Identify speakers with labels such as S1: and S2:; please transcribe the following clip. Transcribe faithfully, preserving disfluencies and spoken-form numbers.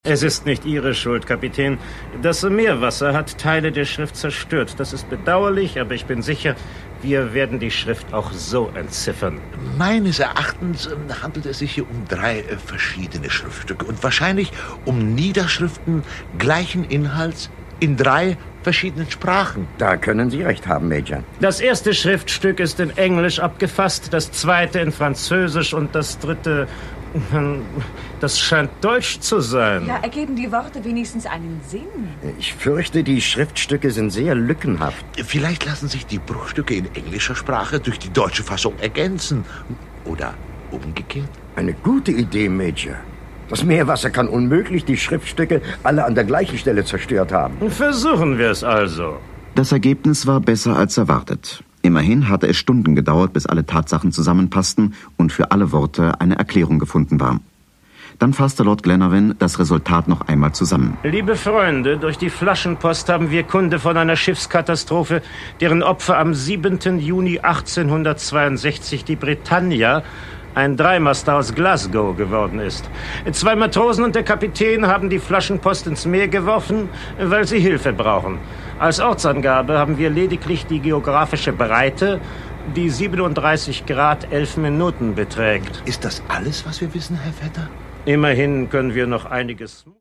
S1: Es ist nicht Ihre Schuld, Kapitän. Das Meerwasser hat Teile der Schrift zerstört. Das ist bedauerlich, aber ich bin sicher, wir werden die Schrift auch so entziffern.
S2: Meines Erachtens handelt es sich hier um drei äh, verschiedene Schriftstücke und wahrscheinlich um Niederschriften gleichen Inhalts in drei verschiedenen Sprachen.
S3: Da können Sie recht haben, Major.
S1: Das erste Schriftstück ist in Englisch abgefasst, das zweite in Französisch und das dritte... Das scheint Deutsch zu sein.
S4: Ja, ergeben die Worte wenigstens einen Sinn?
S3: Ich fürchte, die Schriftstücke sind sehr lückenhaft.
S2: Vielleicht lassen sich die Bruchstücke in englischer Sprache durch die deutsche Fassung ergänzen. Oder umgekehrt.
S3: Eine gute Idee, Major. Das Meerwasser kann unmöglich die Schriftstücke alle an der gleichen Stelle zerstört haben.
S1: Versuchen wir es also.
S5: Das Ergebnis war besser als erwartet. Immerhin hatte es Stunden gedauert, bis alle Tatsachen zusammenpassten und für alle Worte eine Erklärung gefunden war. Dann fasste Lord Glenarvan das Resultat noch einmal zusammen.
S1: Liebe Freunde, durch die Flaschenpost haben wir Kunde von einer Schiffskatastrophe, deren Opfer am siebenten Juni achtzehnhundertzweiundsechzig die Britannia, ein Dreimaster aus Glasgow, geworden ist. Zwei Matrosen und der Kapitän haben die Flaschenpost ins Meer geworfen, weil sie Hilfe brauchen. Als Ortsangabe haben wir lediglich die geografische Breite, die siebenunddreißig Grad elf Minuten beträgt.
S2: Ist das alles, was wir wissen, Herr Vetter?
S1: Immerhin können wir noch einiges...